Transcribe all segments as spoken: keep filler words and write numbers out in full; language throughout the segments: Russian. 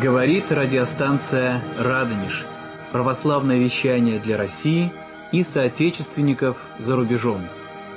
Говорит радиостанция «Радонеж». Православное вещание для России и соотечественников за рубежом.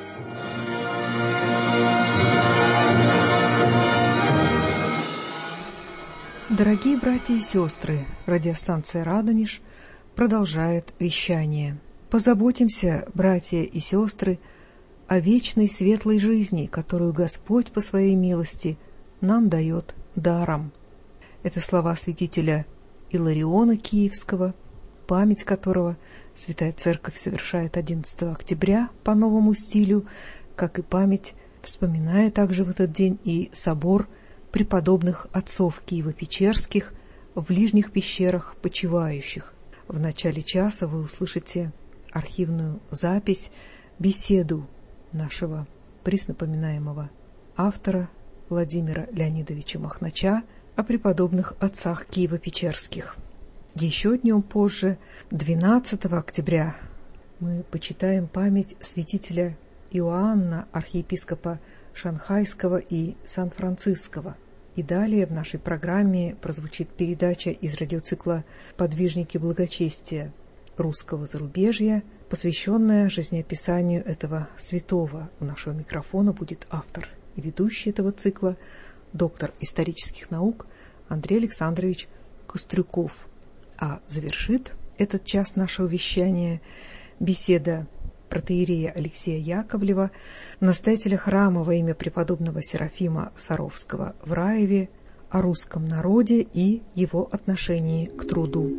Дорогие братья и сестры, радиостанция «Радонеж» продолжает вещание. Позаботимся, братья и сестры, о вечной светлой жизни, которую Господь по своей милости нам дает даром. Это слова святителя Илариона Киевского, память которого Святая Церковь совершает одиннадцатого октября по новому стилю, как и память, вспоминая также в этот день и собор преподобных отцов Киево-Печерских в ближних пещерах почивающих. В начале часа вы услышите архивную запись, беседу нашего преснопоминаемого автора Владимира Леонидовича Махнача о преподобных отцах Киево-Печерских. Еще днем позже, двенадцатого октября, мы почитаем память святителя Иоанна, архиепископа Шанхайского и Сан-Франциского. И далее в нашей программе прозвучит передача из радиоцикла «Подвижники благочестия русского зарубежья», посвященная жизнеописанию этого святого. У нашего микрофона будет автор и ведущий этого цикла, доктор исторических наук Андрей Александрович Кострюков. А завершит этот час нашего вещания беседа протоиерея Алексея Яковлева, настоятеля храма во имя преподобного Серафима Саровского в Раеве, о русском народе и его отношении к труду.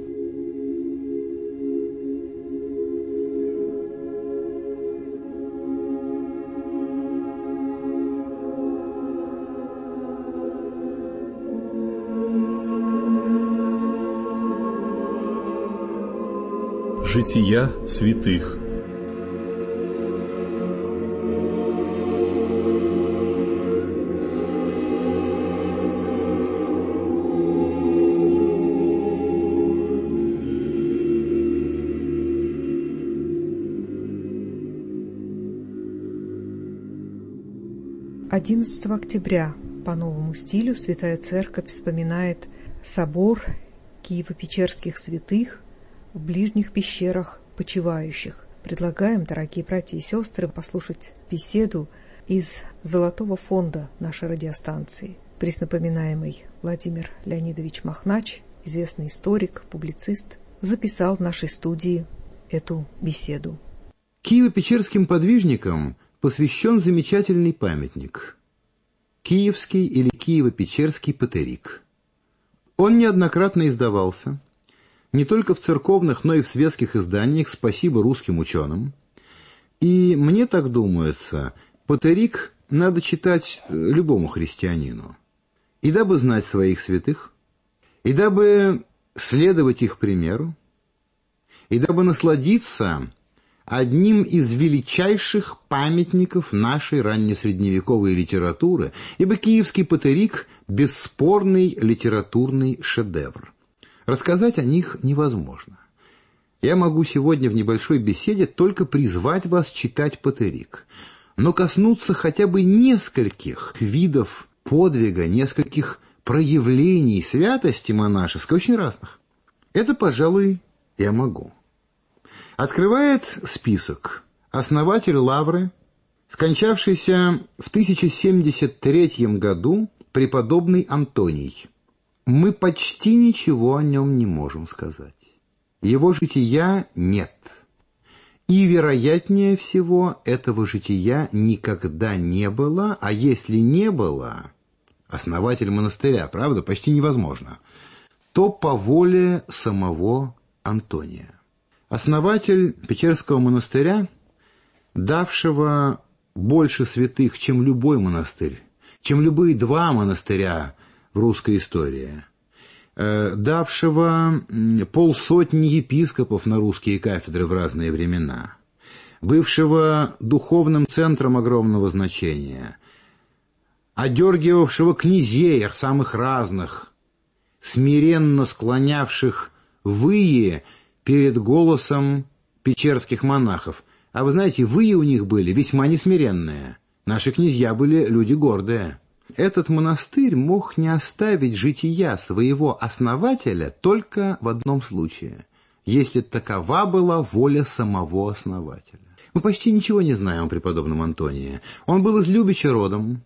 Жития святых. одиннадцатого октября по новому стилю Святая Церковь вспоминает собор Киево-Печерских святых в ближних пещерах почивающих. Предлагаем, дорогие братья и сестры, послушать беседу из Золотого фонда нашей радиостанции. Преснопоминаемый Владимир Леонидович Махнач, известный историк, публицист, записал в нашей студии эту беседу. Киево-Печерским подвижникам посвящен замечательный памятник – Киевский или Киево-Печерский патерик. Он неоднократно издавался не только в церковных, но и в светских изданиях, спасибо русским ученым. И мне так думается, патерик надо читать любому христианину. И дабы знать своих святых, и дабы следовать их примеру, и дабы насладиться одним из величайших памятников нашей раннесредневековой литературы, ибо киевский патерик – бесспорный литературный шедевр. Рассказать о них невозможно. Я могу сегодня в небольшой беседе только призвать вас читать патерик, но коснуться хотя бы нескольких видов подвига, нескольких проявлений святости монашеской, очень разных. Это, пожалуй, я могу. Открывает список основатель Лавры, скончавшийся в тысяча семьдесят третьем году преподобный Антоний. Мы почти ничего о нем не можем сказать. Его жития нет. И, вероятнее всего, этого жития никогда не было, а если не было, основатель монастыря, правда, почти невозможно, то по воле самого Антония. Основатель Печерского монастыря, давшего больше святых, чем любой монастырь, чем любые два монастыря в русской истории, давшего полсотни епископов на русские кафедры в разные времена, бывшего духовным центром огромного значения, одергивавшего князей самых разных, смиренно склонявших выи перед голосом печерских монахов. А вы знаете, выи у них были весьма несмиренные. Наши князья были люди гордые. этот монастырь мог не оставить жития своего основателя только в одном случае, если такова была воля самого основателя. Мы почти ничего не знаем о преподобном Антонии. Он был из Любича родом,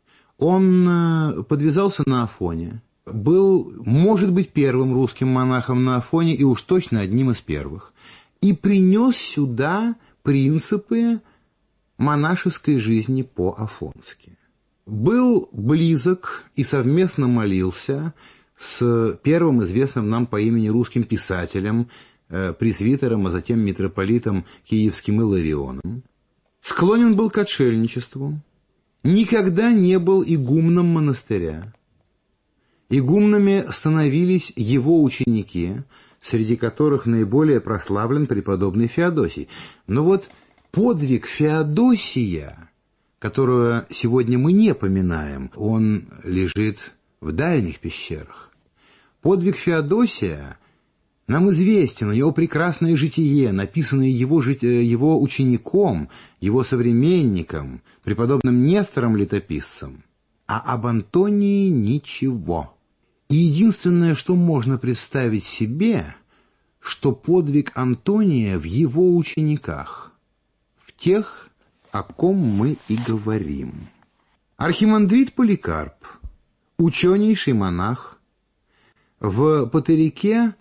он подвязался на Афоне, был, может быть, первым русским монахом на Афоне и уж точно одним из первых, и принес сюда принципы монашеской жизни по-афонски. Был близок и совместно молился с первым известным нам по имени русским писателем, пресвитером, а затем митрополитом киевским Иларионом. Склонен был к отшельничеству, никогда не был игумном монастыря. Игумнами становились его ученики, среди которых наиболее прославлен преподобный Феодосий. Но вот подвиг Феодосия, которого сегодня мы не поминаем, он лежит в дальних пещерах. Подвиг Феодосия нам известен, у него прекрасное житие, написанное его, его учеником, его современником, преподобным Нестором Летописцем. А об Антонии ничего. И единственное, что можно представить себе, что подвиг Антония в его учениках, в тех, о ком мы и говорим. Архимандрит Поликарп, ученейший монах, в Патерике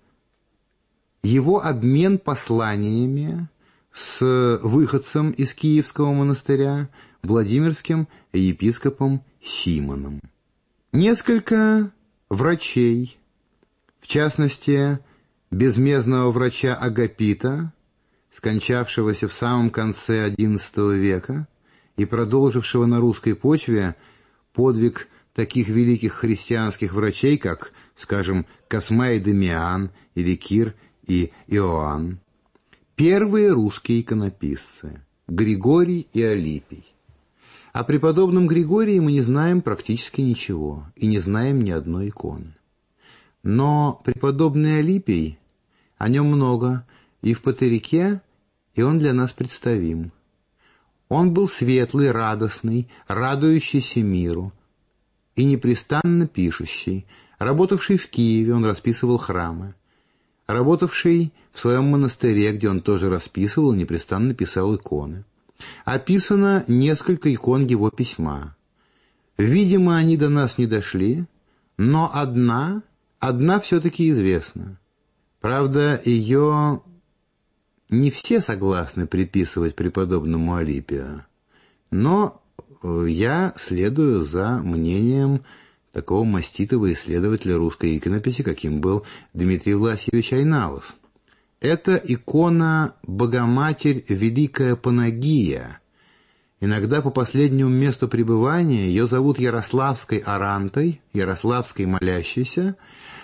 его обмен посланиями с выходцем из Киевского монастыря, Владимирским епископом Симоном. Несколько врачей, в частности, безмездного врача Агапита, скончавшегося в самом конце одиннадцатого века и продолжившего на русской почве подвиг таких великих христианских врачей, как, скажем, Космай Дамиан или Кир и Иоанн. Первые русские иконописцы – Григорий и Алипий. О преподобном Григории мы не знаем практически ничего и не знаем ни одной иконы. Но преподобный Алипий, о нем много и в Патерике, и он для нас представим. Он был светлый, радостный, радующийся миру и непрестанно пишущий. Работавший в Киеве, он расписывал храмы. Работавший в своем монастыре, где он тоже расписывал, непрестанно писал иконы. Описано несколько икон его письма. Видимо, они до нас не дошли, но одна, одна все-таки известна. Правда, ее не все согласны приписывать преподобному Алипию, но я следую за мнением такого маститого исследователя русской иконописи, каким был Дмитрий Власьевич Айналов. Это икона Богоматерь Великая Панагия. Иногда по последнему месту пребывания ее зовут Ярославской Арантой, Ярославской Молящейся.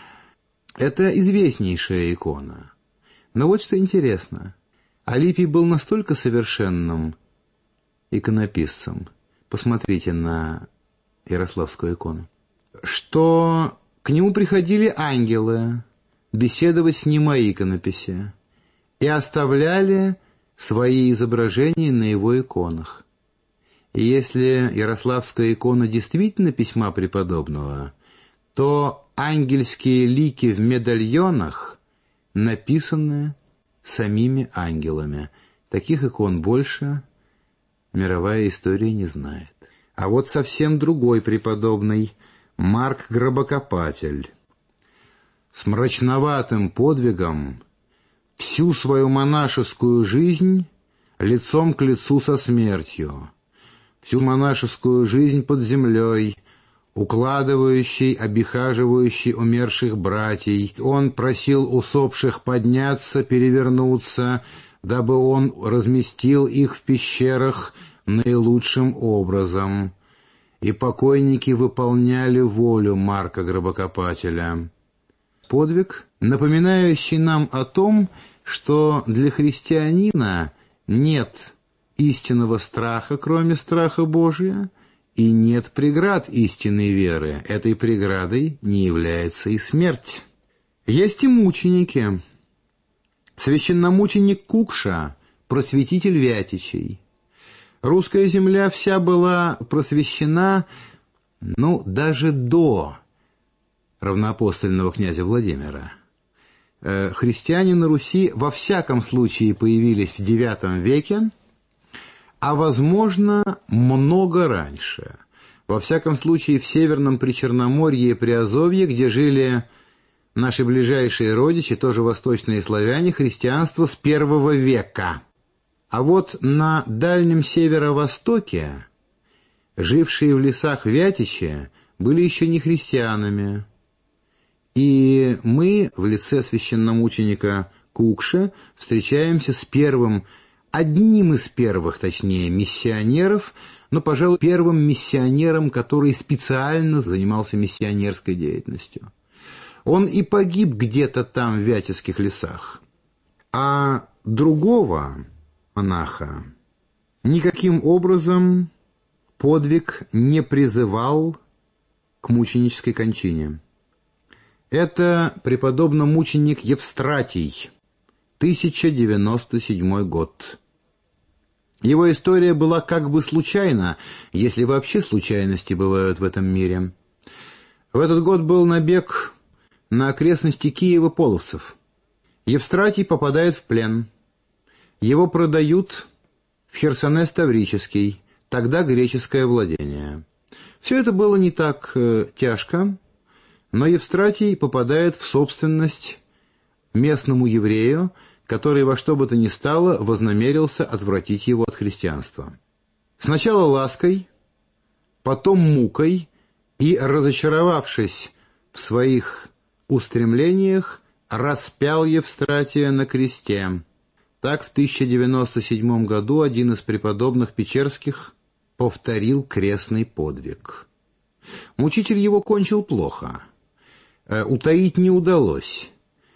Это известнейшая икона. Но вот что интересно. Алипий был настолько совершенным иконописцем, посмотрите на Ярославскую икону, что к нему приходили ангелы беседовать с ним о иконописи и оставляли свои изображения на его иконах. И если Ярославская икона действительно письма преподобного, то ангельские лики в медальонах написаны самими ангелами. Таких икон больше мировая история не знает. А вот совсем другой преподобный, Марк Гробокопатель, с мрачноватым подвигом всю свою монашескую жизнь лицом к лицу со смертью, всю монашескую жизнь под землей, укладывающий, обихаживающий умерших братьев. Он просил усопших подняться, перевернуться, дабы он разместил их в пещерах наилучшим образом. И покойники выполняли волю Марка Гробокопателя. Подвиг, напоминающий нам о том, что для христианина нет истинного страха, кроме страха Божия, и нет преград истинной веры. Этой преградой не является и смерть. Есть и мученики. Священномученик Кукша, просветитель Вятичей. Русская земля вся была просвещена ну, даже до равноапостольного князя Владимира, христиане на Руси во всяком случае появились в девятом веке, а, возможно, много раньше. Во всяком случае, в Северном Причерноморье и Приазовье, где жили наши ближайшие родичи, тоже восточные славяне, христианство с первого века. А вот на Дальнем Северо-Востоке, жившие в лесах Вятичи, были еще не христианами. И мы в лице священномученика Кукши встречаемся с первым, одним из первых, точнее, миссионеров, но, пожалуй, первым миссионером, который специально занимался миссионерской деятельностью. Он и погиб где-то там, в Вятицких лесах. А другого монаха никаким образом подвиг не призывал к мученической кончине. Это преподобно-мученик Евстратий, тысяча девяносто седьмой год. Его история была как бы случайна, если вообще случайности бывают в этом мире. В этот год был набег на окрестности Киева половцев. Евстратий попадает в плен. Его продают в Херсонес Таврический, тогда греческое владение. Все это было не так э, тяжко, но Евстратий попадает в собственность местному еврею, который во что бы то ни стало вознамерился отвратить его от христианства. Сначала лаской, потом мукой, и, разочаровавшись в своих устремлениях, распял Евстратия на кресте. Так в тысяча девяносто седьмом году один из преподобных печерских повторил крестный подвиг. Мучитель его кончил плохо. Утаить не удалось.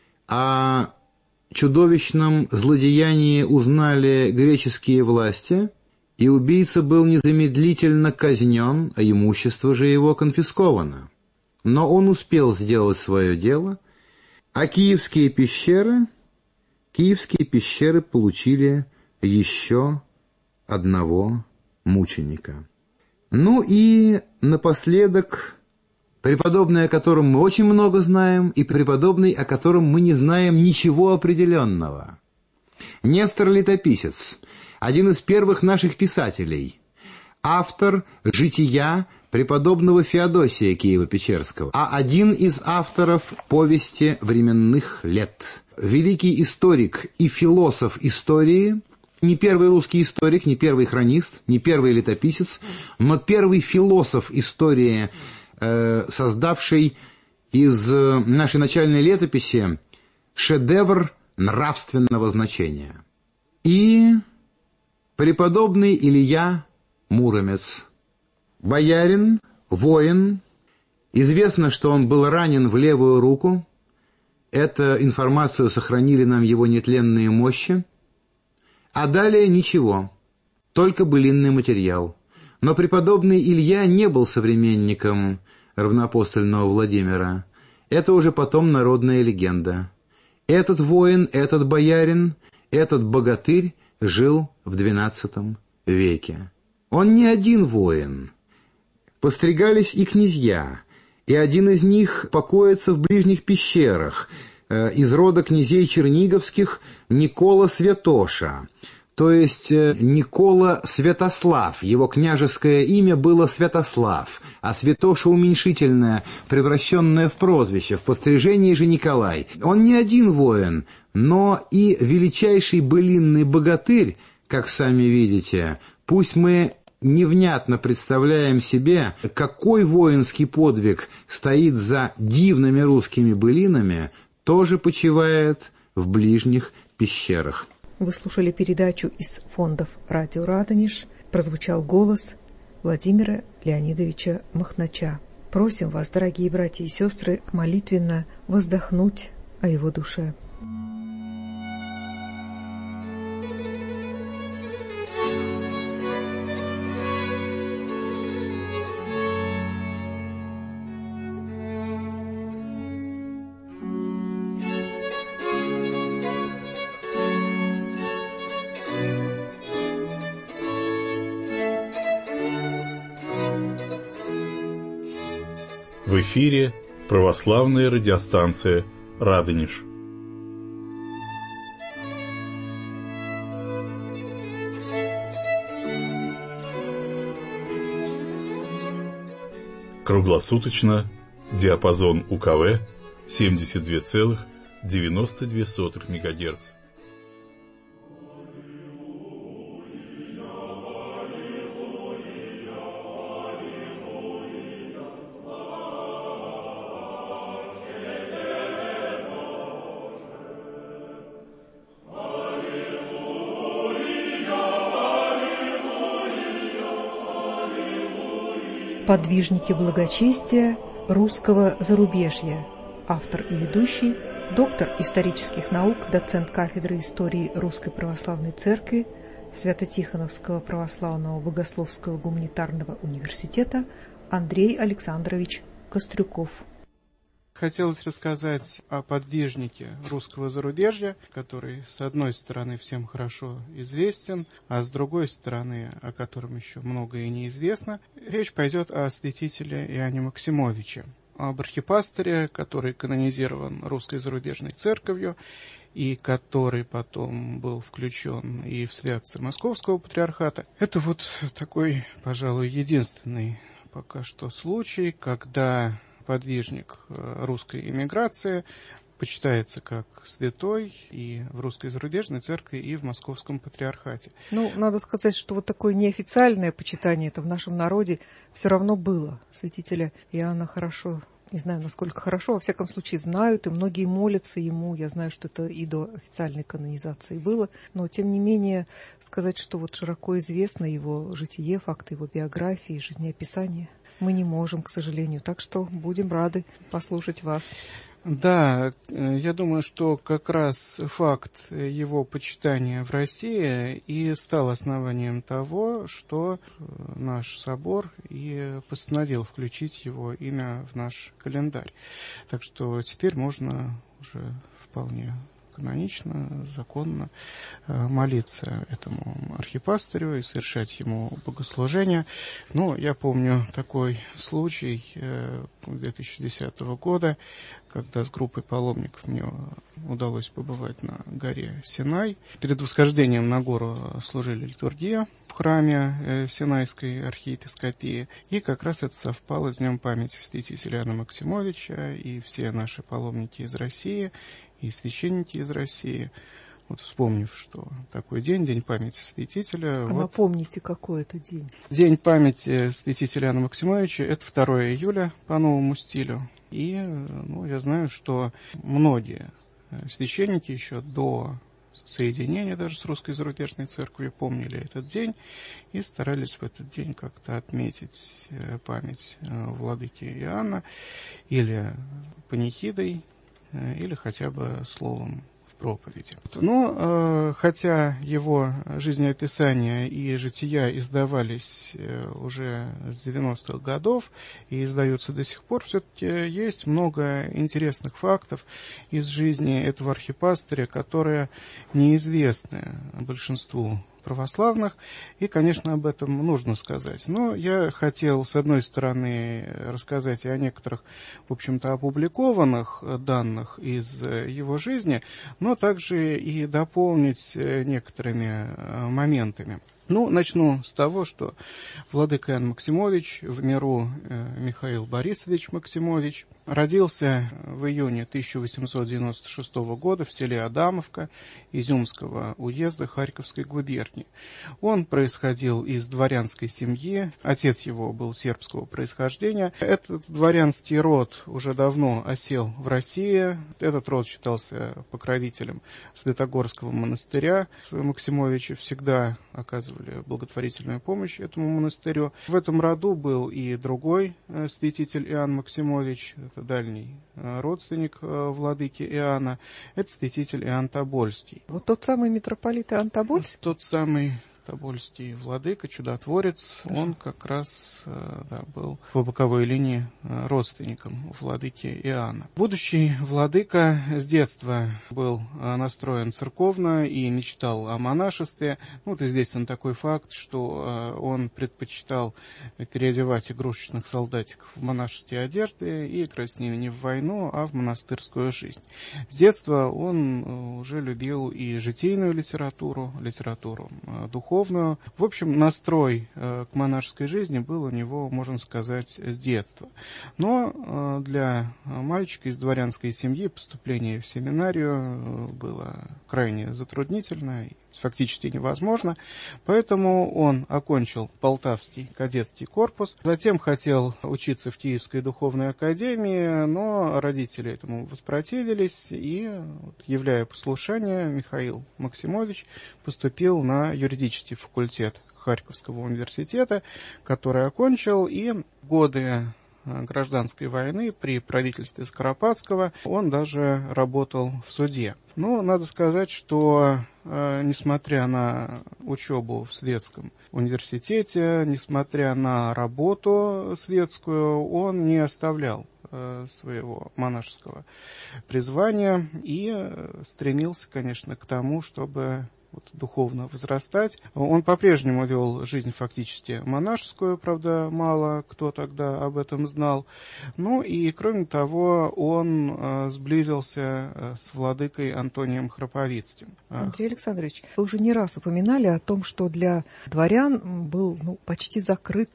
О чудовищном злодеянии узнали греческие власти, и убийца был незамедлительно казнен, а имущество же его конфисковано. Но он успел сделать свое дело, а киевские пещеры, киевские пещеры получили еще одного мученика. Ну и напоследок преподобный, о котором мы очень много знаем, и преподобный, о котором мы не знаем ничего определенного. Нестор Летописец, один из первых наших писателей, автор жития преподобного Феодосия Киево-Печерского, а один из авторов повести временных лет. Великий историк и философ истории, не первый русский историк, не первый хронист, не первый летописец, но первый философ истории, создавший из нашей начальной летописи шедевр нравственного значения. И преподобный Илья Муромец, боярин, воин. Известно, что он был ранен в левую руку. Эту информацию сохранили нам его нетленные мощи. А далее ничего, только былинный материал. Но преподобный Илья не был современником равноапостольного Владимира. Это уже потом народная легенда. Этот воин, этот боярин, этот богатырь жил в двенадцатом веке. Он не один воин. Постригались и князья, и один из них покоится в ближних пещерах, э, из рода князей черниговских Никола Святоша, то есть Никола Святослав. Его княжеское имя было Святослав, а Святоша уменьшительное, превращенное в прозвище, в пострижении же Николай. Он не один воин, но и величайший былинный богатырь, как сами видите. Пусть мы невнятно представляем себе, какой воинский подвиг стоит за дивными русскими былинами, тоже почивает в ближних пещерах. Вы слушали передачу из фондов «Радио Радонеж». Прозвучал голос Владимира Леонидовича Махнача. Просим вас, дорогие братья и сестры, молитвенно воздохнуть о его душе. В эфире православная радиостанция «Радонеж». Круглосуточно диапазон УКВ семьдесят два целых девяносто две сотых мегагерца. Подвижники благочестия русского зарубежья. Автор и ведущий, доктор исторических наук, доцент кафедры истории Русской Православной Церкви Свято-Тихоновского Православного Богословского Гуманитарного Университета Андрей Александрович Кострюков. Хотелось рассказать о подвижнике русского зарубежья, который, с одной стороны, всем хорошо известен, а с другой стороны, о котором еще многое неизвестно. Речь пойдет о святителе Иоанне Максимовиче, об архипастыре, который канонизирован Русской зарубежной церковью, и который потом был включен и в святцы Московского патриархата. Это вот такой, пожалуй, единственный пока что случай, когда подвижник русской эмиграции почитается как святой и в Русской зарубежной церкви, и в Московском патриархате. Ну, надо сказать, что вот такое неофициальное почитание это в нашем народе все равно было. Святителя Иоанна хорошо, не знаю, насколько хорошо, во всяком случае знают, и многие молятся ему. Я знаю, что это и до официальной канонизации было, но тем не менее сказать, что вот широко известно его житие, факты его биографии, жизнеописания мы не можем, к сожалению. Так что будем рады послушать вас. Да, я думаю, что как раз факт его почитания в России и стал основанием того, что наш собор и постановил включить его имя в наш календарь. Так что теперь можно уже вполне канонично, законно молиться этому архипастырю и совершать ему богослужение. Ну, я помню такой случай две тысячи десятого года, когда с группой паломников мне удалось побывать на горе Синай. Перед восхождением на гору служили литургию в храме Синайской архиепископии, и как раз это совпало с днем памяти святителя Иоанна Максимовича, и все наши паломники из России, и священники из России, вот вспомнив, что такой день, день памяти святителя. А вот, напомните, какой это день? День памяти святителя Иоанна Максимовича, это второе июля по новому стилю. И ну, я знаю, что многие священники еще до соединения даже с Русской зарубежной церковью помнили этот день и старались в этот день как-то отметить память владыки Иоанна или панихидой, или хотя бы словом в проповеди. Но э, хотя его жизнеописания и жития издавались э, уже с девяностых годов и издаются до сих пор, все-таки есть много интересных фактов из жизни этого архипастыря, которые неизвестны большинству православных, и, конечно, об этом нужно сказать. Но я хотел, с одной стороны, рассказать и о некоторых, в общем-то, опубликованных данных из его жизни, но также и дополнить некоторыми моментами. Ну, начну с того, что владыка Иоанн Максимович, в миру Михаил Борисович Максимович, родился в июне тысяча восемьсот девяносто шестого года в селе Адамовка Изюмского уезда Харьковской губернии. Он происходил из дворянской семьи, отец его был сербского происхождения. Этот дворянский род уже давно осел в России. Этот род считался покровителем Святогорского монастыря. Максимовичи всегда оказывали благотворительную помощь этому монастырю. В этом роду был и другой святитель Иоанн Максимович, это дальний родственник владыки Иоанна, это святитель Иоанн Тобольский. Вот тот самый митрополит Иоанн Тобольский? Тот самый Тобольский владыка, чудотворец, он как раз да, был по боковой линии родственником владыки Иоанна. Будущий владыка с детства был настроен церковно и мечтал о монашестве. Вот известен такой факт, что он предпочитал переодевать игрушечных солдатиков в монашеские одежды и играть с ними не в войну, а в монастырскую жизнь. С детства он уже любил и житейную литературу, литературу духовную. В общем, настрой к монашеской жизни был у него, можно сказать, с детства. Но для мальчика из дворянской семьи поступление в семинарию было крайне затруднительно, фактически невозможно, поэтому он окончил Полтавский кадетский корпус, затем хотел учиться в Киевской духовной академии, но родители этому воспротивились, и, являя послушание, Михаил Максимович поступил на юридический факультет Харьковского университета, который окончил, и в годы гражданской войны при правительстве Скоропадского он даже работал в суде. Но надо сказать, что э, несмотря на учебу в светском университете, несмотря на работу светскую, он не оставлял э, своего монашеского призвания и э, стремился, конечно, к тому, чтобы вот, духовно возрастать. Он по-прежнему вел жизнь фактически монашескую, правда, мало кто тогда об этом знал. Ну и, кроме того, он э, сблизился э, с владыкой Антонием Храповицким. Андрей Александрович, вы уже не раз упоминали о том, что для дворян был ну, почти закрыт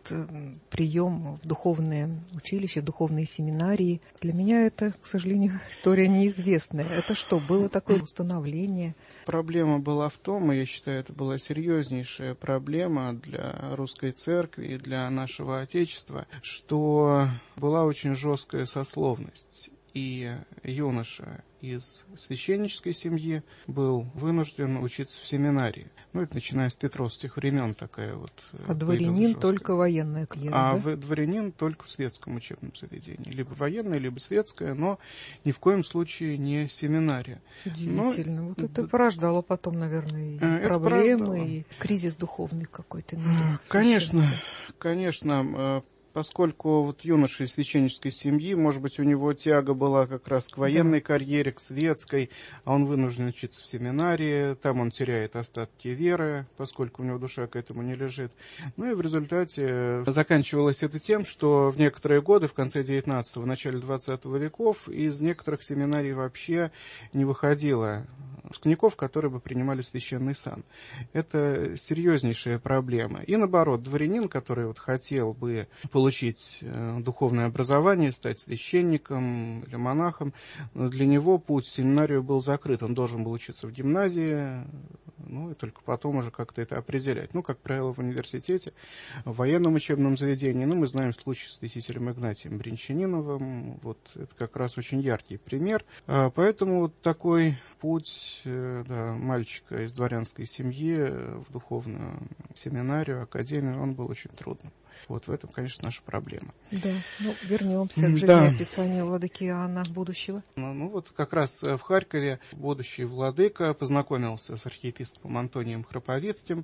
прием в духовные училища, в духовные семинарии. Для меня это, к сожалению, история неизвестная. Это что, было такое установление? Проблема была в том, и я считаю, это была серьезнейшая проблема для русской церкви и для нашего Отечества, что была очень жесткая сословность. И юноша из священнической семьи был вынужден учиться в семинарии. Ну, это начиная с петровских времен такая вот... А дворянин только военная карьера, А да? дворянин только в светском учебном заведении. Либо военное, либо светское, но ни в коем случае не семинария. Удивительно. Но, вот это д... порождало потом, наверное, и это проблемы, порождало. И кризис духовный какой-то мере. Конечно, конечно. Поскольку вот юноша из священнической семьи, может быть, у него тяга была как раз к военной да. карьере, к светской, а он вынужден учиться в семинарии, там он теряет остатки веры, поскольку у него душа к этому не лежит. Ну и в результате заканчивалось это тем, что в некоторые годы, в конце девятнадцатого, в начале двадцатого веков, из некоторых семинарий вообще не выходило выпускников, которые бы принимали священный сан. Это серьезнейшая проблема. И наоборот, дворянин, который вот хотел бы получить э, духовное образование, стать священником или монахом, для него путь в семинарию был закрыт. Он должен был учиться в гимназии, ну и только потом уже как-то это определять. Ну, как правило, в университете, в военном учебном заведении. Ну, мы знаем случай с святителем Игнатием Бринчаниновым. Вот это как раз очень яркий пример. А, поэтому вот такой путь э, да, мальчика из дворянской семьи в духовную семинарию, академию, он был очень трудным. Вот в этом, конечно, наша проблема. Да, ну, вернемся к жизнеописанию да. владыки Иоанна будущего. Ну, ну, вот как раз в Харькове будущий владыка познакомился с архиепископом Антонием Храповицким.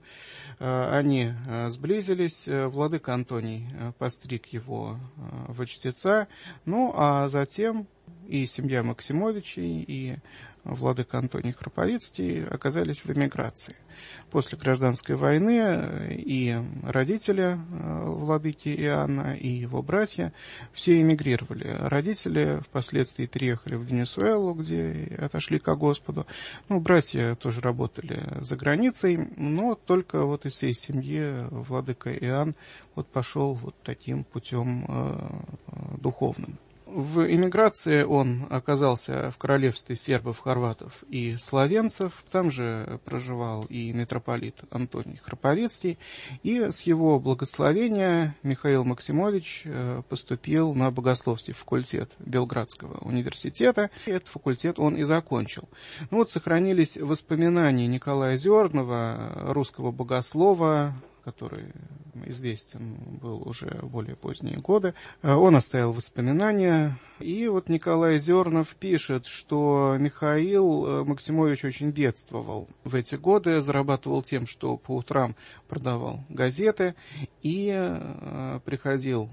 Они сблизились. Владыка Антоний постриг его во чтеца. Ну, а затем и семья Максимовичей, и владыка Антоний Храповицкий оказались в эмиграции. После гражданской войны и родители владыки Иоанна, и его братья все эмигрировали. Родители впоследствии переехали в Венесуэлу, где отошли ко Господу. Ну, братья тоже работали за границей, но только вот из всей семьи владыка Иоанн вот пошел вот таким путем э, духовным. В эмиграции он оказался в королевстве сербов, хорватов и словенцев. Там же проживал и митрополит Антоний Храповицкий. И с его благословения Михаил Максимович поступил на богословский факультет Белградского университета. И этот факультет он и закончил. Ну вот сохранились воспоминания Николая Зернова, русского богослова, который известен был уже в более поздние годы. Он оставил воспоминания, и вот Николай Зернов пишет, что Михаил Максимович очень бедствовал в эти годы, зарабатывал тем, что по утрам продавал газеты и приходил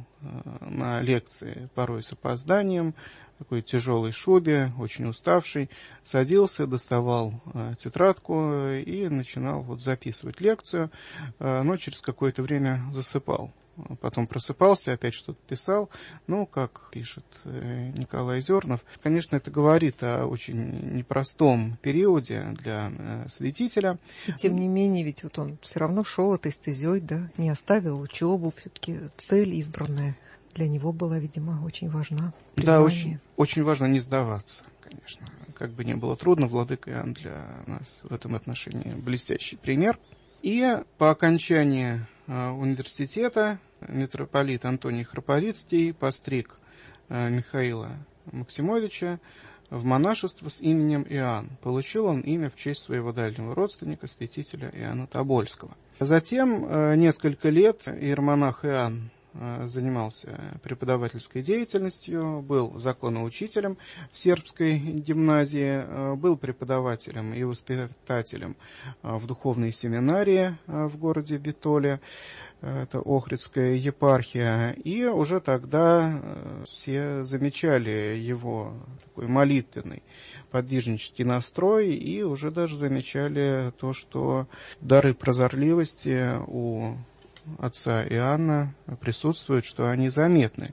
на лекции порой с опозданием, в такой тяжелой шубе, очень уставший, садился, доставал э, тетрадку и начинал вот записывать лекцию, э, но через какое-то время засыпал. Потом просыпался, опять что-то писал. Ну, как пишет э, Николай Зернов, конечно, это говорит о очень непростом периоде для э, святителя. И тем не менее, ведь вот он все равно шел этой стезей, да, не оставил учебу, все-таки цель избранная для него была, видимо, очень важна. Признание. Да, очень, очень важно не сдаваться, конечно. Как бы ни было трудно, владыка Иоанн для нас в этом отношении блестящий пример. И по окончании э, университета митрополит Антоний Храповицкий постриг э, Михаила Максимовича в монашество с именем Иоанн. Получил он имя в честь своего дальнего родственника, святителя Иоанна Тобольского. Затем э, несколько лет иеромонах Иоанн занимался преподавательской деятельностью, был законоучителем в сербской гимназии, был преподавателем и воспитателем в духовной семинарии в городе Битоле, это Охридская епархия, и уже тогда все замечали его такой молитвенный подвижнический настрой и уже даже замечали то, что дары прозорливости у отца Иоанна присутствуют, что они заметны.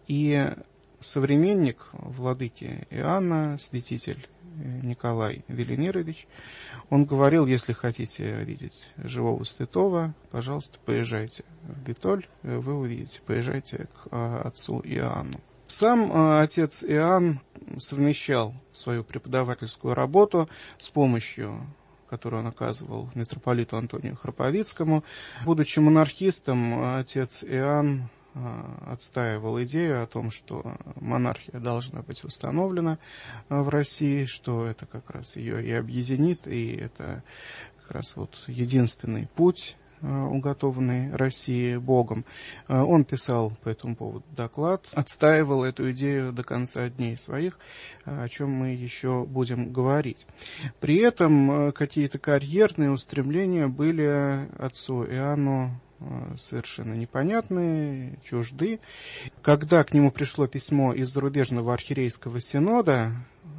И современник владыки Иоанна, святитель Николай Велимирович, он говорил, если хотите видеть живого святого, пожалуйста, поезжайте в Битоль, вы увидите, поезжайте к отцу Иоанну. Сам отец Иоанн совмещал свою преподавательскую работу с помощью, которую он оказывал митрополиту Антонию Храповицкому. Будучи монархистом, отец Иоанн отстаивал идею о том, что монархия должна быть восстановлена в России, что это как раз ее и объединит, и это как раз вот единственный путь, уготованный России Богом. Он писал по этому поводу доклад, отстаивал эту идею до конца дней своих, о чем мы еще будем говорить. При этом какие-то карьерные устремления были отцу Иоанну совершенно непонятные, чужды. Когда к нему пришло письмо из зарубежного архиерейского синода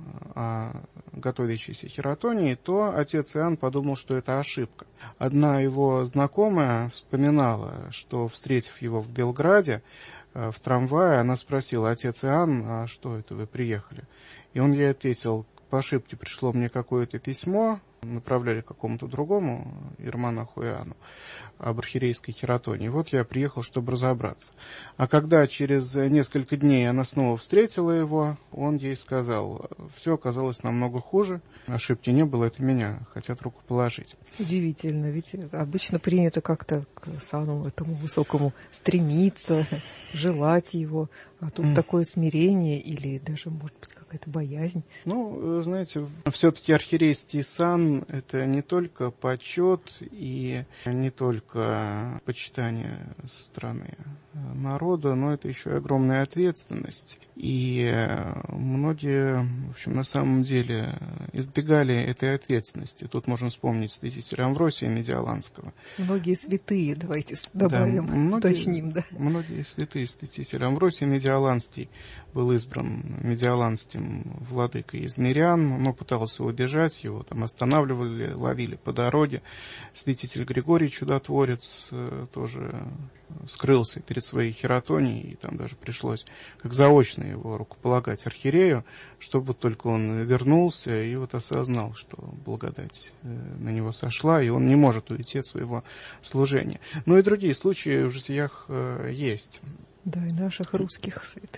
о готовящейся хератонии, то отец Иоанн подумал, что это ошибка. Одна его знакомая вспоминала, что, встретив его в Белграде в трамвае, она спросила: отец Иоанн, а что это вы приехали? И он ей ответил: по ошибке пришло мне какое-то письмо, направляли к какому-то другому иеромонаху Иоанну об архиерейской хератонии. Вот я приехал, чтобы разобраться. А когда через несколько дней она снова встретила его, он ей сказал: все оказалось намного хуже, ошибки не было, это меня хотят руку положить. Удивительно, ведь обычно принято как-то к самому этому высокому стремиться, желать его, а тут mm. такое смирение или даже, может быть, какая-то боязнь. Ну, знаете, все-таки архиерейский сан — это не только почет и не только почитание страны, народа, но это еще и огромная ответственность. И многие, в общем, на самом деле избегали этой ответственности. Тут можно вспомнить святителя Амвросия Медиаланского. Многие святые, давайте добавим, да, многие, уточним. Да. Многие святые. Святитель Амвросий Медиаланский был избран медиаланским владыкой из мирян, но пытался убежать, его там останавливали, ловили по дороге. Святитель Григорий Чудотворец тоже скрылся перед своей хератонией, и там даже пришлось как заочно его рукополагать архиерею, чтобы только он вернулся и вот осознал, что благодать на него сошла, и он не может уйти от своего служения. Ну и другие случаи в житиях есть. Да, и наших русских святых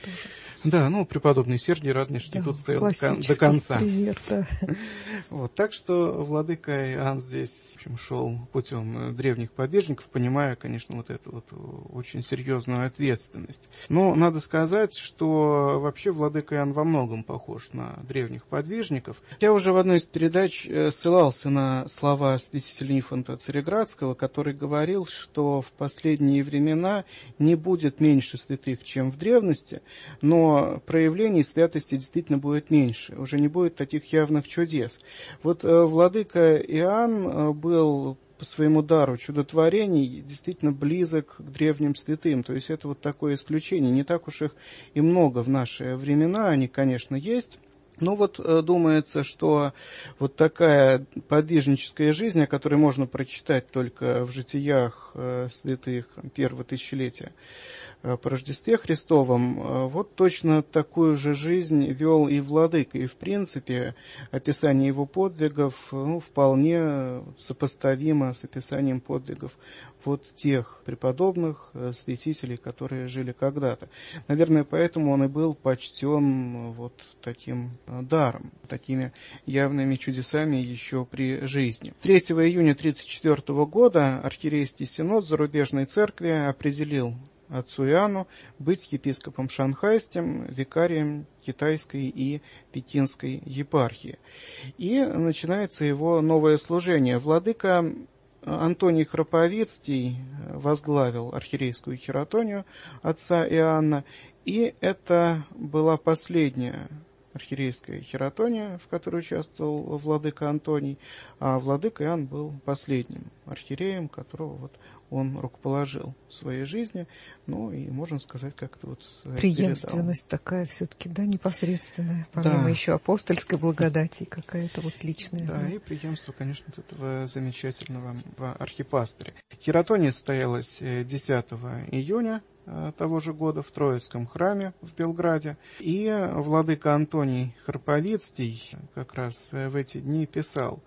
тоже. Да, ну, преподобный Сергий Радонежский Да, тут стоял до конца. Пример, да. Вот, так что владыка Иоанн здесь, в общем, шел путем древних подвижников, понимая, конечно, вот эту вот очень серьезную ответственность. Но надо сказать, что вообще владыка Иоанн во многом похож на древних подвижников. Я уже в одной из передач ссылался на слова святителя Нифонта Цареградского, который говорил, что в последние времена не будет меньше святых, чем в древности, но проявлений святости действительно будет меньше, уже не будет таких явных чудес. Вот э, владыка Иоанн э, был по своему дару чудотворений действительно близок к древним святым, то есть это вот такое исключение, не так уж их и много в наши времена, они, конечно, есть. Ну вот э, думается, что вот такая подвижническая жизнь, о которой можно прочитать только в житиях э, святых первого тысячелетия э, по Рождестве Христовом, э, вот точно такую же жизнь вел и владыка. И в принципе описание его подвигов ну, вполне сопоставимо с описанием подвигов вот тех преподобных э, святителей, которые жили когда-то. Наверное, поэтому он и был почтен вот таким даром, такими явными чудесами еще при жизни. третьего июня тысяча девятьсот тридцать четвёртого года архиерейский синод зарубежной церкви определил отцу Иоанну быть епископом шанхайским, викарием китайской и пекинской епархии. И начинается его новое служение. Владыка Антоний Храповицкий возглавил архиерейскую хиратонию отца Иоанна, и это была последняя архиерейская хиратония, в которой участвовал владыка Антоний, а владыка Иоанн был последним архиереем, которого вот он рукоположил в своей жизни, ну и, можно сказать, как-то вот преемственность передал. Такая все-таки, да, непосредственная, помимо да. еще апостольской благодати, какая-то вот личная. Да, да, и преемство, конечно, этого замечательного архипастыря. Хиратония состоялась десятого июня того же года в Троицком храме в Белграде. И владыка Антоний Храповицкий как раз в эти дни писал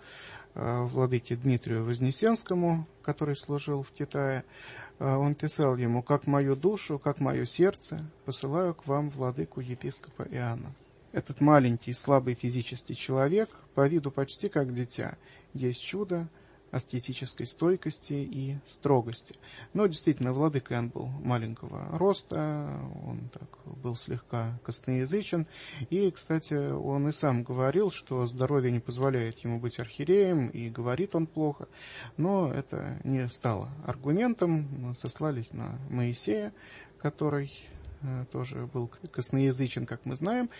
владыке Дмитрию Вознесенскому, который служил в Китае. Он писал ему: «Как мою душу, как мое сердце посылаю к вам владыку епископа Иоанна». Этот маленький, слабый физический человек, по виду почти как дитя, есть чудо аскетической стойкости и строгости. Но действительно, владыка Иоанн был маленького роста, он так был слегка косноязычен, и, кстати, он и сам говорил, что здоровье не позволяет ему быть архиереем, и говорит он плохо, но это не стало аргументом, сослались на Моисея, который тоже был косноязычен, как мы знаем.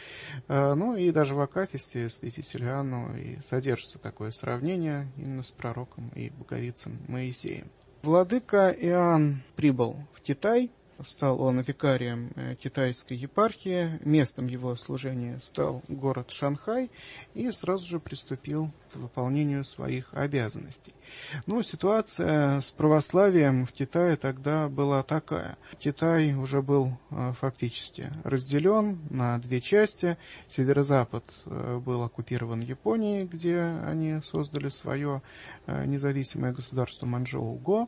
Ну и даже в Акафисте святителя Иоанну и содержится такое сравнение именно с пророком и боговицем Моисеем. Владыка Иоанн прибыл в Китай, стал он викарием китайской епархии, местом его служения стал город Шанхай и сразу же приступил к выполнению своих обязанностей. Ну, ситуация с православием в Китае тогда была такая. Китай уже был э, фактически разделен на две части. Северо-запад э, был оккупирован Японией, где они создали свое э, независимое государство Манчжоу-Го.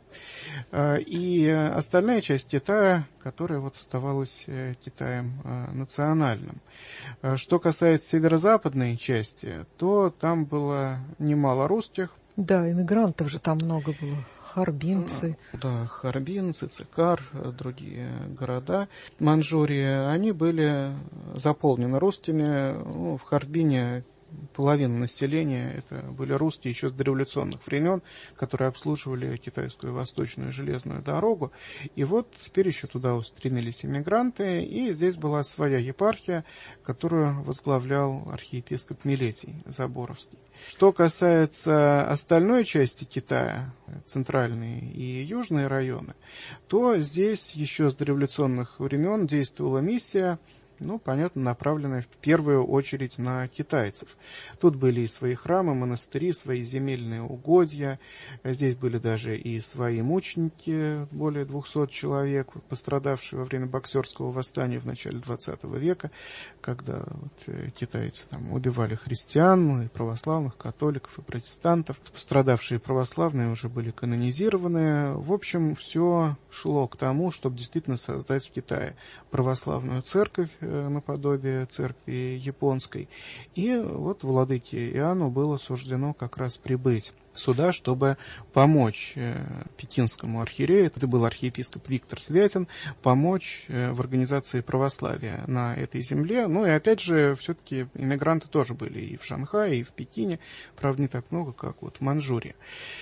Э, и остальная часть Китая, которая вот оставалась э, Китаем э, национальным. Э, что касается северо-западной части, то там было немало русских. Да, иммигрантов же там много было. Харбинцы. Да, Харбинцы, Цикар, другие города Манчжурии, они были заполнены русскими. Ну, в Харбине половина населения это были русские еще с дореволюционных времен, которые обслуживали китайскую восточную железную дорогу. И вот теперь еще туда устремились иммигранты, и здесь была своя епархия, которую возглавлял архиепископ Милетий Заборовский. Что касается остальной части Китая, центральные и южные районы, то здесь еще с дореволюционных времен действовала миссия ну, понятно, направленная в первую очередь на китайцев. Тут были и свои храмы, монастыри, свои земельные угодья. Здесь были даже и свои мученики, более двухсот человек, пострадавшие во время боксерского восстания в начале двадцатого века, когда вот китайцы там убивали христиан, и православных, католиков, и протестантов. Пострадавшие православные уже были канонизированы. В общем, все шло к тому, чтобы действительно создать в Китае православную церковь, наподобие церкви японской. И вот владыке Иоанну было суждено как раз прибыть сюда, чтобы помочь пекинскому архиерею, это был архиепископ Виктор Святин, помочь в организации православия на этой земле. Ну и опять же, все-таки иммигранты тоже были и в Шанхае, и в Пекине, правда, не так много, как вот в Манчжурии.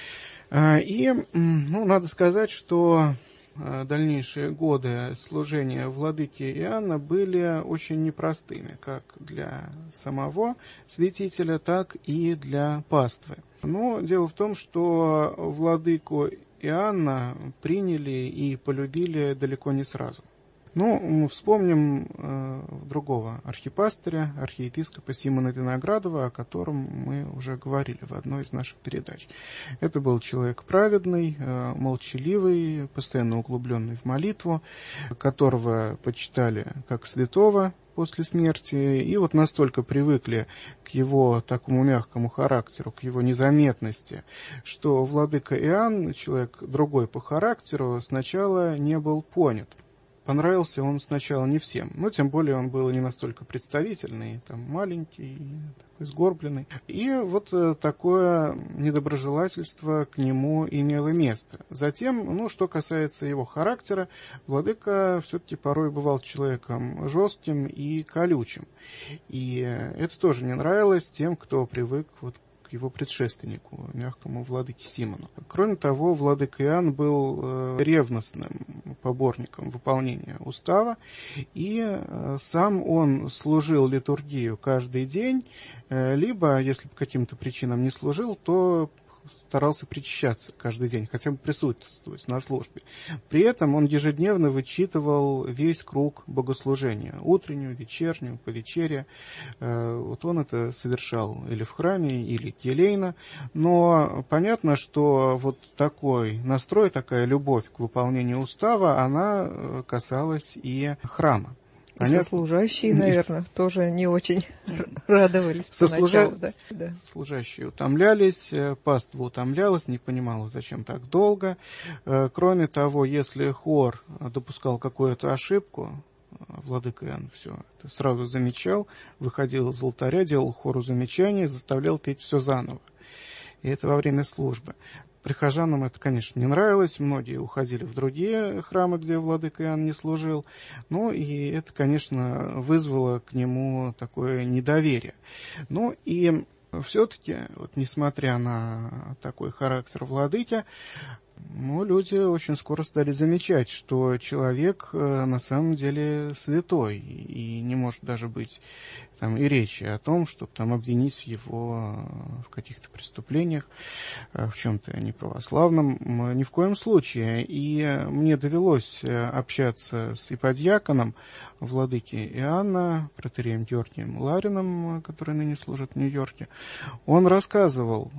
И, ну, надо сказать, что дальнейшие годы служения владыки Иоанна были очень непростыми, как для самого святителя, так и для паствы. Но дело в том, что владыку Иоанна приняли и полюбили далеко не сразу. Ну, вспомним э, другого архипастыря, архиепископа Симона Виноградова, о котором мы уже говорили в одной из наших передач. Это был человек праведный, э, молчаливый, постоянно углубленный в молитву, которого почитали как святого после смерти, и вот настолько привыкли к его такому мягкому характеру, к его незаметности, что владыка Иоанн, человек другой по характеру, сначала не был понят. Понравился он сначала не всем, но тем более он был не настолько представительный, там маленький, такой сгорбленный. И вот такое недоброжелательство к нему имело место. Затем, ну, что касается его характера, владыка все-таки порой бывал человеком жестким и колючим. И это тоже не нравилось тем, кто привык вот к его предшественнику, мягкому владыке Симону. Кроме того, владыка Иоанн был э, ревностным поборником выполнения устава, и э, сам он служил литургию каждый день, э, либо, если по каким-то причинам не служил, то старался причащаться каждый день, хотя бы присутствовать на службе. При этом он ежедневно вычитывал весь круг богослужения, утреннюю, вечернюю, повечерие. Вот он это совершал или в храме, или келейно. Но понятно, что вот такой настрой, такая любовь к выполнению устава, она касалась и храма. И сослужащие, наверное, тоже не очень радовались поначалу. Да? Да. Сослужащие утомлялись, паства утомлялась, не понимала, зачем так долго. Кроме того, если хор допускал какую-то ошибку, владыка Иоанн все это сразу замечал, выходил из алтаря, делал хору замечания, заставлял петь все заново. И это во время службы. Прихожанам это, конечно, не нравилось, многие уходили в другие храмы, где владыка Иоанн не служил, ну и это, конечно, вызвало к нему такое недоверие. Ну и все-таки, вот, несмотря на такой характер владыки, ну, люди очень скоро стали замечать, что человек э, на самом деле святой, и не может даже быть там и речи о том, чтобы там обвинить его в каких-то преступлениях, в чем-то неправославном, ни в коем случае. И мне довелось общаться с иподьяконом владыки Иоанна, протоиереем Георгием Лариным, который ныне служит в Нью-Йорке. Он рассказывал,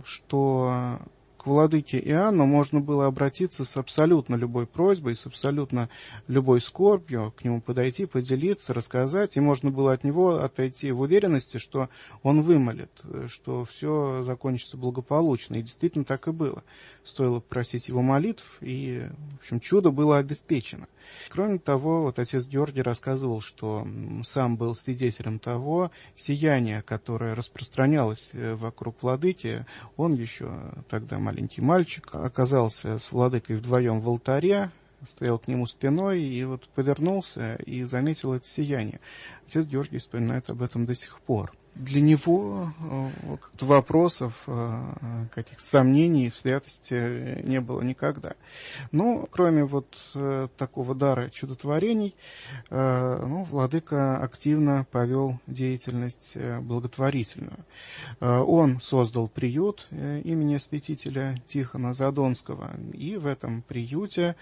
что к владыке Иоанну можно было обратиться с абсолютно любой просьбой, с абсолютно любой скорбью, к нему подойти, поделиться, рассказать, и можно было от него отойти в уверенности, что он вымолит, что все закончится благополучно. И действительно так и было. Стоило просить его молитв, и, в общем, чудо было обеспечено. Кроме того, вот отец Георгий рассказывал, что сам был свидетелем того сияния, которое распространялось вокруг владыки. Он еще тогда маленький мальчик оказался с владыкой вдвоем в алтаре, стоял к нему спиной и вот повернулся и заметил это сияние. Отец Георгий вспоминает об этом до сих пор. для него как-то вопросов, каких-то сомнений в святости не было никогда. Но кроме вот такого дара чудотворений, ну, владыка активно повел деятельность благотворительную. Он создал приют имени святителя Тихона Задонского, и в этом приюте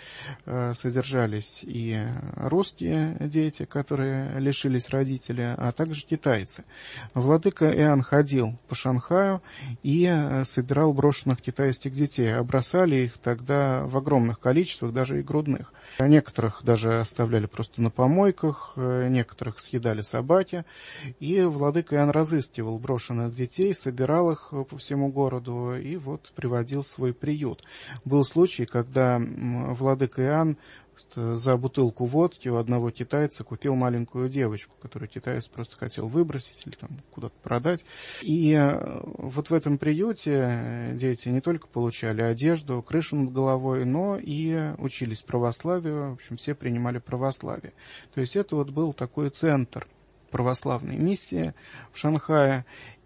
содержались и русские дети, которые лишились родителей, а также китайцы. Владыка Иоанн ходил по Шанхаю и собирал брошенных китайских детей. А бросали их тогда в огромных количествах, даже и грудных. Некоторых даже оставляли просто на помойках, некоторых съедали собаки. И владыка Иоанн разыскивал брошенных детей, собирал их по всему городу и вот приводил в свой приют. Был случай, когда владыка Иоанн за бутылку водки у одного китайца купил маленькую девочку, которую китаец просто хотел выбросить или там куда-то продать. И вот в этом приюте дети не только получали одежду, крышу над головой, но и учились православию. В общем, все принимали православие. То есть это вот был такой центр православной миссии в Шанхае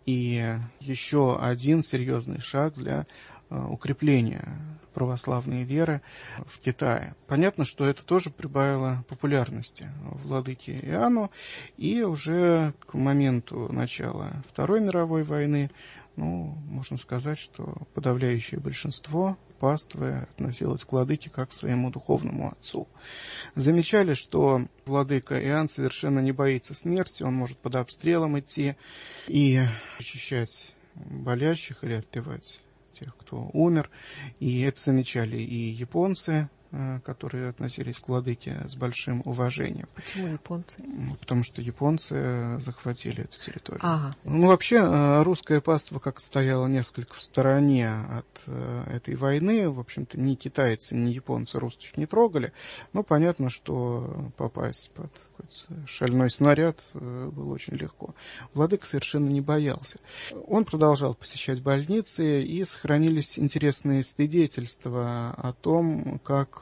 и еще один серьезный шаг для укрепления православной веры в Китае. Понятно, что это тоже прибавило популярности владыке Иоанну, и уже к моменту начала Второй мировой войны, ну, можно сказать, что подавляющее большинство паствы относилось к владыке как к своему духовному отцу. Замечали, что владыка Иоанн совершенно не боится смерти, он может под обстрелом идти и очищать болящих или отпевать тех, кто умер. И это замечали и японцы, которые относились к владыке с большим уважением. Почему японцы? Потому что японцы захватили эту территорию. Ага. Ну, вообще, русская паства как-то стояла несколько в стороне от этой войны. В общем-то, ни китайцы, ни японцы русских не трогали. Но понятно, что попасть под какой-то шальной снаряд было очень легко. Владыка совершенно не боялся. Он продолжал посещать больницы, и сохранились интересные свидетельства о том, как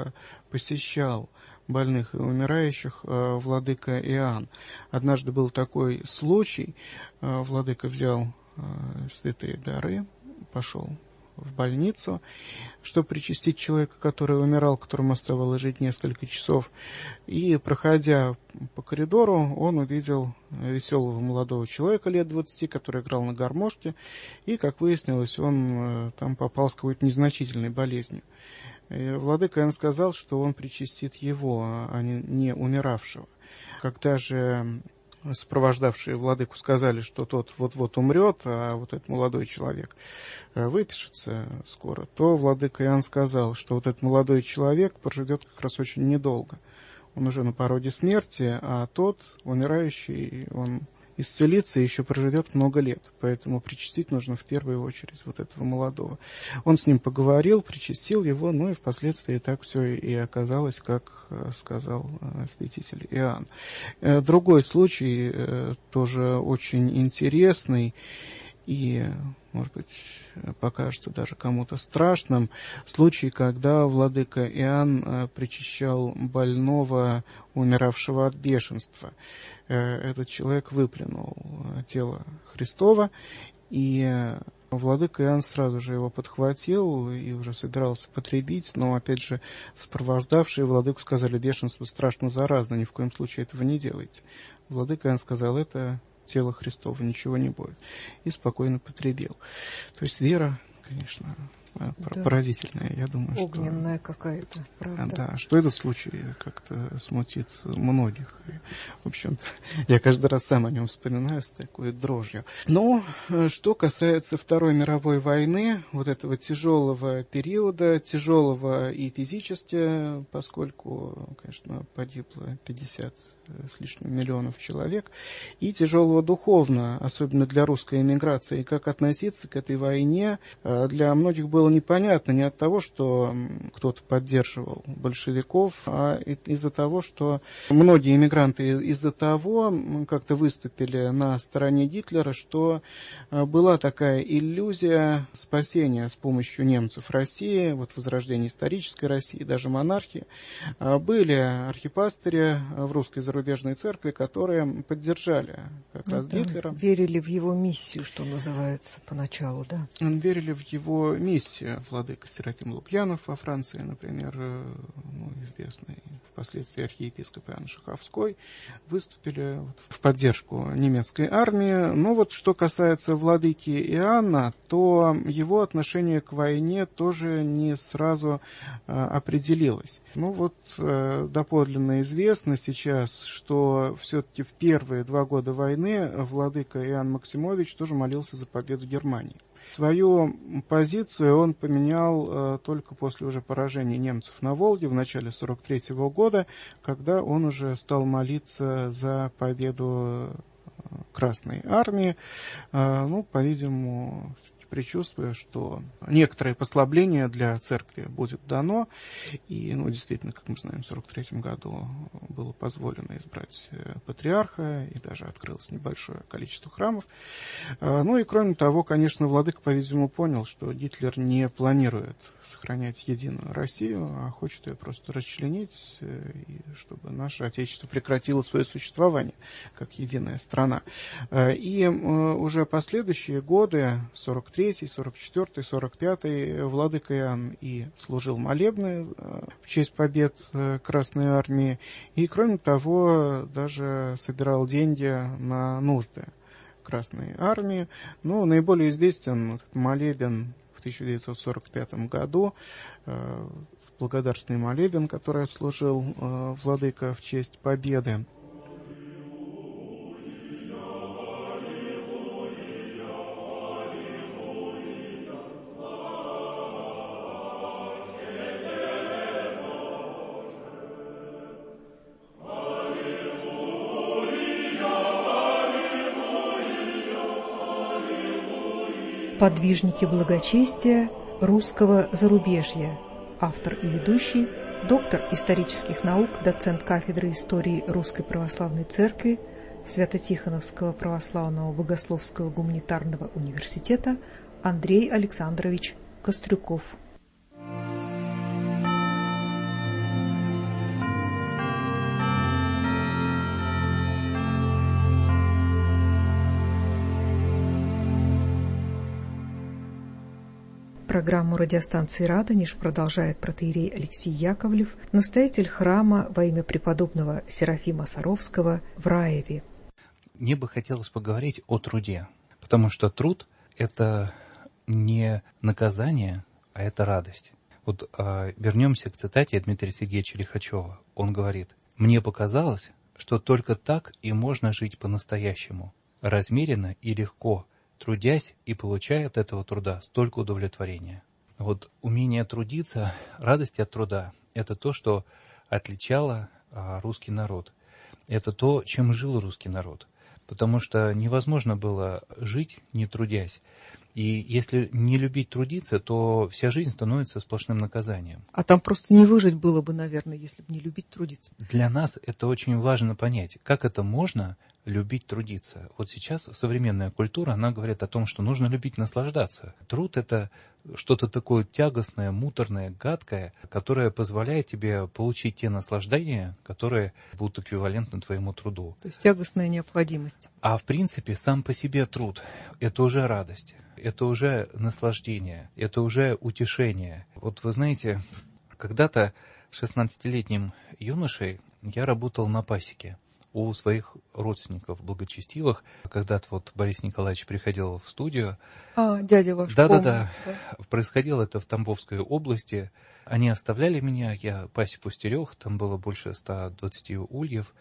посещал больных и умирающих владыка Иоанн. Однажды был такой случай, владыка взял святые дары, пошел в больницу, чтобы причастить человека, который умирал, которому оставалось жить несколько часов. И, проходя по коридору, он увидел веселого молодого человека лет двадцати, который играл на гармошке, и, как выяснилось, он там попал с какой-то незначительной болезнью. И владыка Иоанн сказал, что он причастит его, а не умиравшего. Когда же сопровождавшие владыку сказали, что тот вот-вот умрет, а вот этот молодой человек выпишется скоро, то владыка Иоанн сказал, что вот этот молодой человек проживет как раз очень недолго. Он уже на пороге смерти, а тот, умирающий, он исцелится и еще проживет много лет. Поэтому причастить нужно в первую очередь вот этого молодого. Он с ним поговорил, причастил его, ну и впоследствии так все и оказалось, как сказал святитель Иоанн. Другой случай, тоже очень интересный и, может быть, покажется даже кому-то страшным, случай, когда владыка Иоанн причащал больного, умиравшего от бешенства. Этот человек выплюнул тело Христова, и владыка Иоанн сразу же его подхватил и уже собирался потребить, но, опять же, сопровождавшие владыку сказали: бешенство страшно заразно, ни в коем случае этого не делайте. Владыка Иоанн сказал: это тело Христово, ничего не будет, и спокойно потребил. То есть вера, конечно, да, поразительная, я думаю, что... Огненная какая-то, правда. Да, что этот случай как-то смутит многих. И, в общем-то, я каждый раз сам о нем вспоминаю с такой дрожью. Но что касается Второй мировой войны, вот этого тяжелого периода, тяжелого и физически, поскольку, конечно, погибло пятьдесят с лишним миллионов человек, и тяжелого духовно, особенно для русской эмиграции. И как относиться к этой войне для многих было непонятно не от того, что кто-то поддерживал большевиков, а из-за того, что многие эмигранты из-за того как-то выступили на стороне Гитлера, что была такая иллюзия спасения с помощью немцев России, вот возрождение исторической России, даже монархии. Были архипастыри в русской зарубежные церкви, которые поддержали как ну, раз да, Гитлера. Верили в его миссию, что называется, поначалу, да? Верили в его миссию. Владыка Серафим Лукьянов во Франции, например, ну, известный впоследствии архиепископ Иоанн Шаховской, выступили вот в поддержку немецкой армии. Но вот что касается владыки Иоанна, то его отношение к войне тоже не сразу а, определилось. Ну вот а, доподлинно известно сейчас, что все-таки в первые два года войны владыка Иоанн Максимович тоже молился за победу Германии. Свою позицию он поменял э, только после уже поражения немцев на Волге в начале сорок третьего года, когда он уже стал молиться за победу Красной Армии. Э, ну, по-видимому, предчувствуя, что некоторое послабление для церкви будет дано. И, ну, действительно, как мы знаем, в сорок третьем году было позволено избрать патриарха, и даже открылось небольшое количество храмов. Ну и, кроме того, конечно, владыка, по-видимому, понял, что Гитлер не планирует сохранять единую Россию, а хочет ее просто расчленить, и чтобы наше Отечество прекратило свое существование как единая страна. И уже последующие годы, сорок третий, сорок четвёртый, сорок пятый, владыка Иоанн и служил молебны в честь побед Красной Армии, и, кроме того, даже собирал деньги на нужды Красной Армии. Но наиболее известен молебен в тысяча девятьсот сорок пятом году, благодарственный молебен, который отслужил владыка в честь победы. Подвижники благочестия русского зарубежья. Автор и ведущий, доктор исторических наук, доцент кафедры истории Русской Православной Церкви Свято-Тихоновского православного богословского гуманитарного университета Андрей Александрович Кострюков. Программу радиостанции «Радонеж» продолжает протоиерей Алексей Яковлев, настоятель храма во имя преподобного Серафима Саровского в Раеве. Мне бы хотелось поговорить о труде, потому что труд – это не наказание, а это радость. Вот э, вернемся к цитате Дмитрия Сергеевича Лихачева. Он говорит: «Мне показалось, что только так и можно жить по-настоящему, размеренно и легко, трудясь и получая от этого труда столько удовлетворения». Вот умение трудиться, радость от труда – это то, что отличало а, русский народ. Это то, чем жил русский народ. Потому что невозможно было жить, не трудясь. И если не любить трудиться, то вся жизнь становится сплошным наказанием. А там просто не выжить было бы, наверное, если бы не любить трудиться. Для нас это очень важно понять, как это можно любить трудиться. Вот сейчас современная культура, она говорит о том, что нужно любить наслаждаться. Труд – это что-то такое тягостное, муторное, гадкое, которое позволяет тебе получить те наслаждения, которые будут эквивалентны твоему труду. То есть тягостная необходимость. А в принципе сам по себе труд – это уже радость, это уже наслаждение, это уже утешение. Вот вы знаете, когда-то шестнадцатилетним юношей я работал на пасеке у своих родственников благочестивых. Когда-то вот Борис Николаевич приходил в студию. А, дядя ваш. Да-да-да. Происходило это в Тамбовской области. Они оставляли меня, я пасеку стерег, там было больше ста двадцати ульев.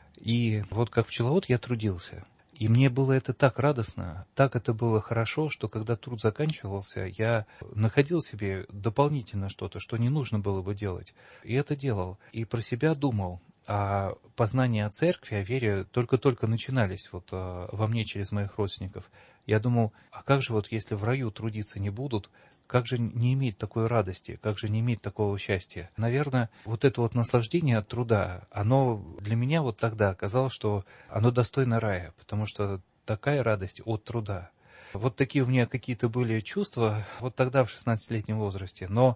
И вот как пчеловод я трудился. И мне было это так радостно, так это было хорошо, что когда труд заканчивался, я находил себе дополнительно что-то, что не нужно было бы делать. И это делал. И про себя думал. А познания о церкви, о вере только-только начинались вот а, во мне через моих родственников. Я думал, а как же вот если в раю трудиться не будут, как же не иметь такой радости, как же не иметь такого счастья? Наверное, вот это вот наслаждение от труда, оно для меня вот тогда оказалось, что оно достойно рая, потому что такая радость от труда. Вот такие у меня какие-то были чувства вот тогда в шестнадцатилетнем возрасте, но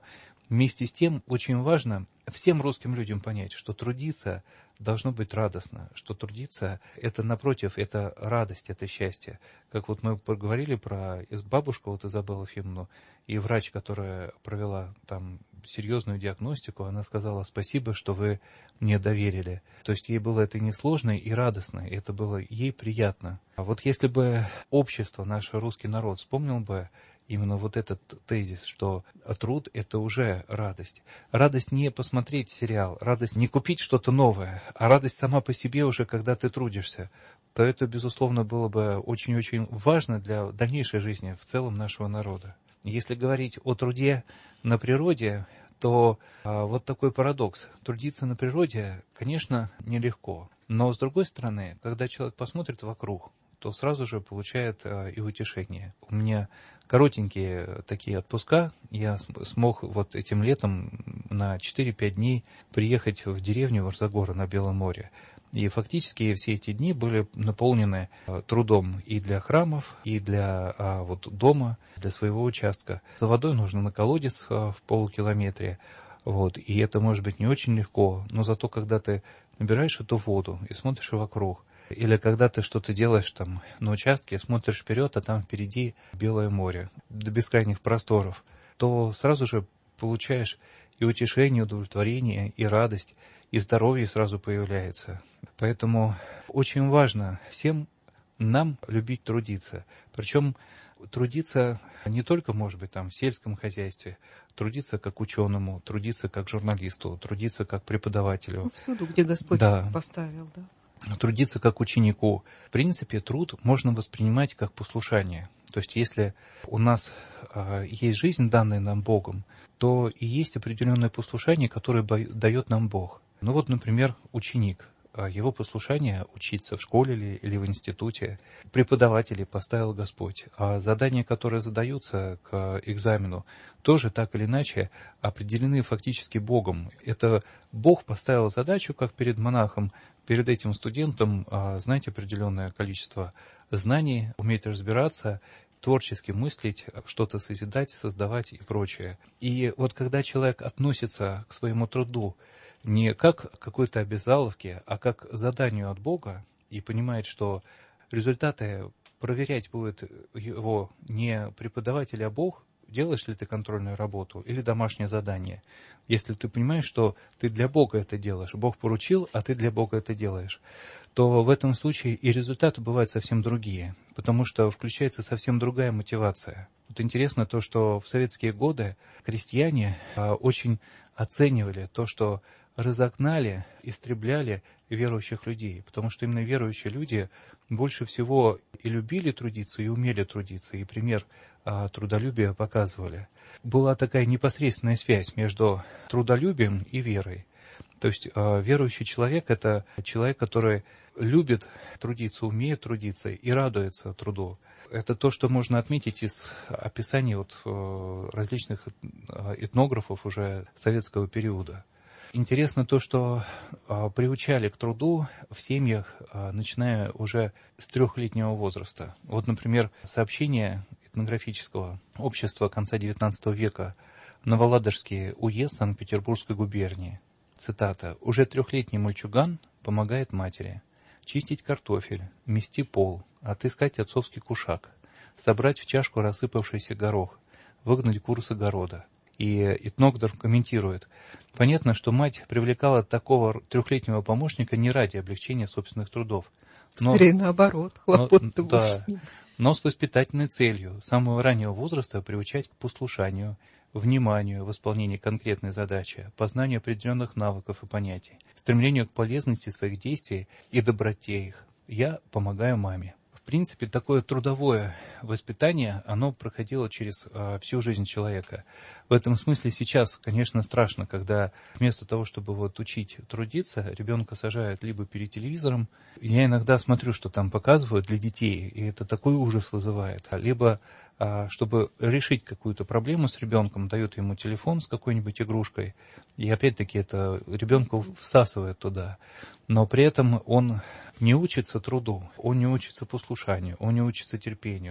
вместе с тем очень важно всем русским людям понять, что трудиться должно быть радостно, что трудиться – это, напротив, это радость, это счастье. Как вот мы поговорили про бабушку, вот Изабеллу Ефимовну, и врач, которая провела там серьезную диагностику, она сказала: спасибо, что вы мне доверили. То есть ей было это несложно и радостно, и это было ей приятно. А вот если бы общество, наш русский народ вспомнил бы именно вот этот тезис, что труд – это уже радость. Радость не посмотреть сериал, радость не купить что-то новое, а радость сама по себе уже, когда ты трудишься, то это, безусловно, было бы очень-очень важно для дальнейшей жизни в целом нашего народа. Если говорить о труде на природе, то а, вот такой парадокс. Трудиться на природе, конечно, нелегко. Но, с другой стороны, когда человек посмотрит вокруг, то сразу же получает а, и утешение. У меня коротенькие такие отпуска. Я смог вот этим летом на четыре-пять дней приехать в деревню Варзагора на Белом море. И фактически все эти дни были наполнены а, трудом и для храмов, и для а, вот, дома, для своего участка. За водой нужно на колодец а, в полукилометре. Вот, и это может быть не очень легко, но зато когда ты набираешь эту воду и смотришь вокруг, или когда ты что-то делаешь там на участке, смотришь вперед, а там впереди Белое море, до бескрайних просторов, то сразу же получаешь и утешение, и удовлетворение, и радость, и здоровье сразу появляется. Поэтому очень важно всем нам любить трудиться. Причем трудиться не только, может быть, там в сельском хозяйстве, трудиться как ученому, трудиться как журналисту, трудиться как преподавателю. Ну, всюду, где Господь да. поставил, да. Трудиться как ученику. В принципе, труд можно воспринимать как послушание. То есть, если у нас э, есть жизнь, данная нам Богом, то и есть определенное послушание, которое дает нам Бог. Ну вот, например, ученик. Его послушание учиться в школе или, или в институте. Преподавателей поставил Господь. А задания, которые задаются к экзамену, тоже так или иначе определены фактически Богом. Это Бог поставил задачу, как перед монахом, перед этим студентом знать определенное количество знаний, уметь разбираться, творчески мыслить, что-то созидать, создавать и прочее. И вот когда человек относится к своему труду не как к какой-то обязаловке, а как к заданию от Бога, и понимает, что результаты проверять будет его не преподаватель, а Бог, делаешь ли ты контрольную работу или домашнее задание. Если ты понимаешь, что ты для Бога это делаешь, Бог поручил, а ты для Бога это делаешь, то в этом случае и результаты бывают совсем другие, потому что включается совсем другая мотивация. Вот интересно то, что в советские годы крестьяне а, очень оценивали то, что разогнали, истребляли верующих людей, потому что именно верующие люди больше всего и любили трудиться, и умели трудиться, и пример а, трудолюбия показывали. Была такая непосредственная связь между трудолюбием и верой. То есть а, верующий человек – это человек, который любит трудиться, умеет трудиться и радуется труду. Это то, что можно отметить из описаний вот, различных этнографов уже советского периода. Интересно то, что а, приучали к труду в семьях, а, начиная уже с трехлетнего возраста. Вот, например, сообщение этнографического общества конца девятнадцатого века, Новоладожский уезд Санкт-Петербургской губернии. Цитата. «Уже трехлетний мальчуган помогает матери чистить картофель, мести пол, отыскать отцовский кушак, собрать в чашку рассыпавшийся горох, выгнать кур с огорода». И этнограф комментирует. Понятно, что мать привлекала такого трехлетнего помощника не ради облегчения собственных трудов. Но, Скорее наоборот, хлопот-то да, больше с ним. Но с воспитательной целью с самого раннего возраста приучать к послушанию, вниманию в исполнении конкретной задачи, познанию определенных навыков и понятий, стремлению к полезности своих действий и доброте их. Я помогаю маме. В принципе, такое трудовое воспитание, оно проходило через э, всю жизнь человека. В этом смысле сейчас, конечно, страшно, когда вместо того, чтобы вот учить трудиться, ребенка сажают либо перед телевизором, я иногда смотрю, что там показывают для детей, и это такой ужас вызывает, либо э, чтобы решить какую-то проблему с ребенком, дают ему телефон с какой-нибудь игрушкой, и опять-таки это ребенка всасывает туда. Но при этом он не учится труду, он не учится послушанию, он не учится терпению.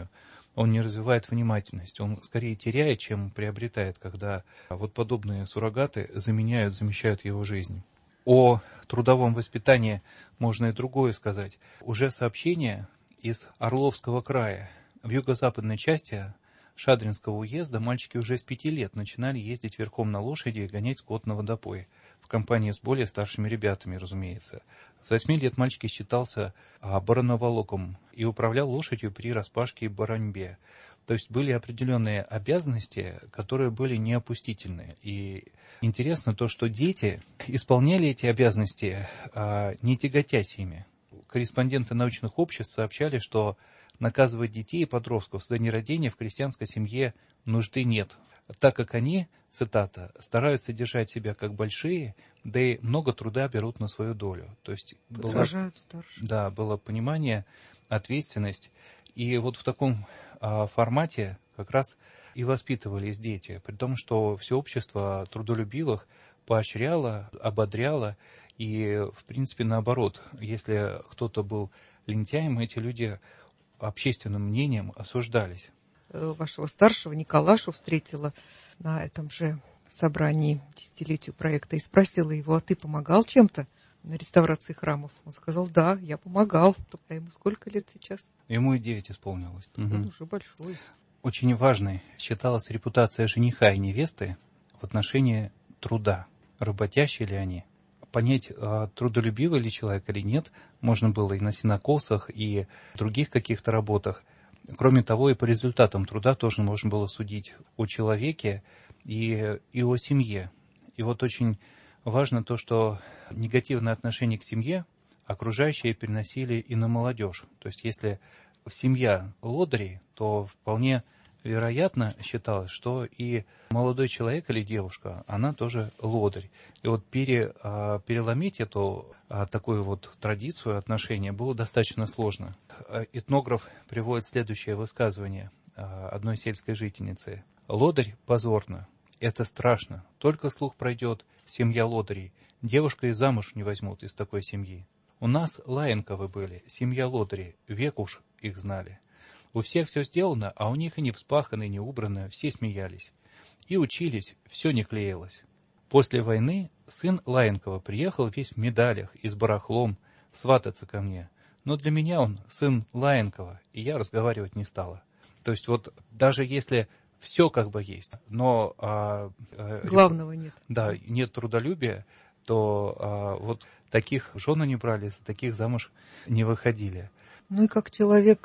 он не развивает внимательность, он скорее теряет, чем приобретает, когда вот подобные суррогаты заменяют, замещают его жизнь. О трудовом воспитании можно и другое сказать. Уже сообщение из Орловского края. В юго-западной части Шадринского уезда мальчики уже с пяти лет начинали ездить верхом на лошади и гонять скот на водопой. В компании с более старшими ребятами, разумеется. С восьми лет мальчик считался барановолоком и управлял лошадью при распашке и бараньбе. То есть были определенные обязанности, которые были неопустительные. И интересно то, что дети исполняли эти обязанности, не тяготясь ими. Корреспонденты научных обществ сообщали, что наказывать детей и подростков за нерадение в крестьянской семье нужды нет, так как они, цитата, стараются держать себя как большие, да и много труда берут на свою долю. То есть было, да, было понимание, ответственность. И вот в таком а, формате как раз и воспитывались дети, при том, что все общество трудолюбивых поощряло, ободряло. И, в принципе, наоборот, если кто-то был лентяем, эти люди общественным мнением осуждались. Вашего старшего Николашу встретила на этом же собрании десятилетию проекта и спросила его: а ты помогал чем-то на реставрации храмов? Он сказал: да, я помогал. Только ему сколько лет сейчас? Ему и девять исполнилось. Он угу. уже большой. Очень важной считалась репутация жениха и невесты в отношении труда. Работящие ли они? Понять, трудолюбивый ли человек или нет, можно было и на сенокосах, и в других каких-то работах. Кроме того, и по результатам труда тоже можно было судить о человеке и, и о семье. И вот очень важно то, что негативное отношение к семье окружающие переносили и на молодежь. То есть если семья лодырей, то вполне вероятно считалось, что и молодой человек или девушка, она тоже лодырь. И вот пере, переломить эту такую вот традицию отношения было достаточно сложно. Этнограф приводит следующее высказывание одной сельской жительницы. «Лодырь позорно. Это страшно. Только слух пройдет, семья лодырей. Девушка и замуж не возьмут из такой семьи. У нас Лаенковы были, семья лодырей, век уж их знали. У всех все сделано, а у них и не вспахано, и не убрано, все смеялись. И учились, все не клеилось. После войны сын Лаенкова приехал весь в медалях и с барахлом свататься ко мне. Но для меня он сын Лаенкова, и я разговаривать не стала». То есть вот даже если все как бы есть, но... А, а, главного нет. Да, нет трудолюбия, то а, вот таких жен не брали, за таких замуж не выходили. Ну и как человек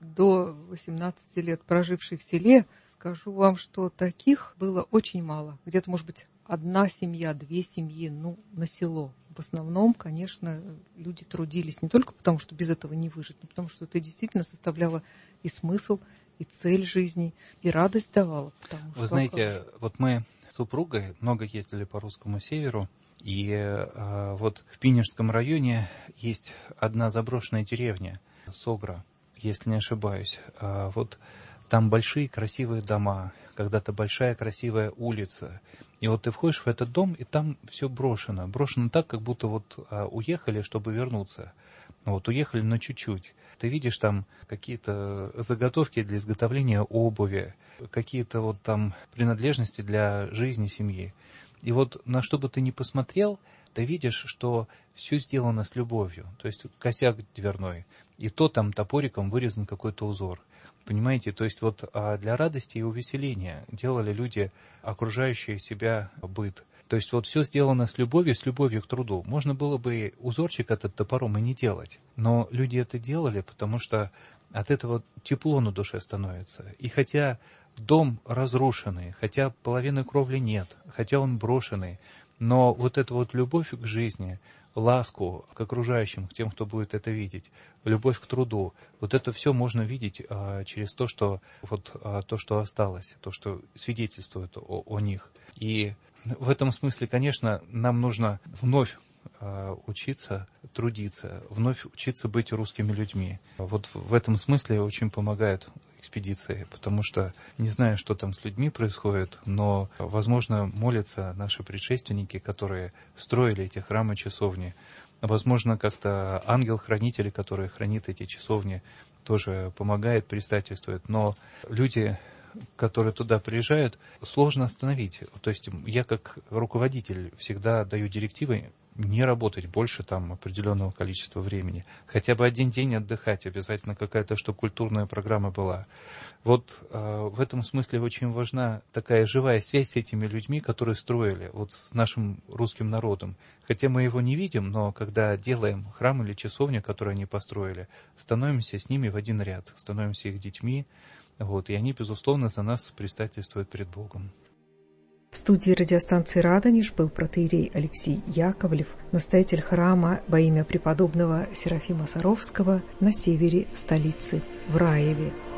до восемнадцати лет, проживший в селе, скажу вам, что таких было очень мало. Где-то, может быть, одна семья, две семьи, ну, на село. В основном, конечно, люди трудились не только потому, что без этого не выжить, но потому, что это действительно составляло и смысл, и цель жизни, и радость давала. Вы знаете, как... вот мы с супругой много ездили по русскому северу, и э, вот в Пинежском районе есть одна заброшенная деревня, Согра, если не ошибаюсь. А вот там большие красивые дома, когда-то большая красивая улица. И вот ты входишь в этот дом, и там все брошено. Брошено так, как будто вот а, уехали, чтобы вернуться. Вот уехали на чуть-чуть. Ты видишь там какие-то заготовки для изготовления обуви, какие-то вот там принадлежности для жизни семьи. И вот на что бы ты ни посмотрел, ты видишь, что все сделано с любовью. То есть косяк дверной, и то там топориком вырезан какой-то узор. Понимаете, то есть вот для радости и увеселения делали люди, окружающие себя, быт. То есть вот все сделано с любовью, с любовью к труду. Можно было бы узорчик этот топором и не делать, но люди это делали, потому что от этого тепло на душе становится. И хотя дом разрушенный, хотя половины кровли нет, хотя он брошенный, но вот эта вот любовь к жизни, ласку к окружающим, к тем, кто будет это видеть, любовь к труду, вот это все можно видеть а, через то, что вот а, то, что осталось, то, что свидетельствует о, о них. И в этом смысле, конечно, нам нужно вновь а, учиться трудиться, вновь учиться быть русскими людьми. Вот в этом смысле очень помогает экспедиции, потому что не знаю, что там с людьми происходит, но, возможно, молятся наши предшественники, которые строили эти храмы, часовни. Возможно, как-то ангел-хранитель, который хранит эти часовни, тоже помогает, предстательствует. Но люди, которые туда приезжают, сложно остановить. То есть я как руководитель всегда даю директивы не работать больше там определенного количества времени. Хотя бы один день отдыхать, обязательно какая-то, чтобы культурная программа была. Вот э, в этом смысле очень важна такая живая связь с этими людьми, которые строили, вот с нашим русским народом. Хотя мы его не видим, но когда делаем храм или часовню, которые они построили, становимся с ними в один ряд, становимся их детьми, вот, и они, безусловно, за нас предстательствуют перед Богом. В студии радиостанции «Радонеж» был протоиерей Алексей Яковлев, настоятель храма во имя преподобного Серафима Саровского на севере столицы, в Раеве.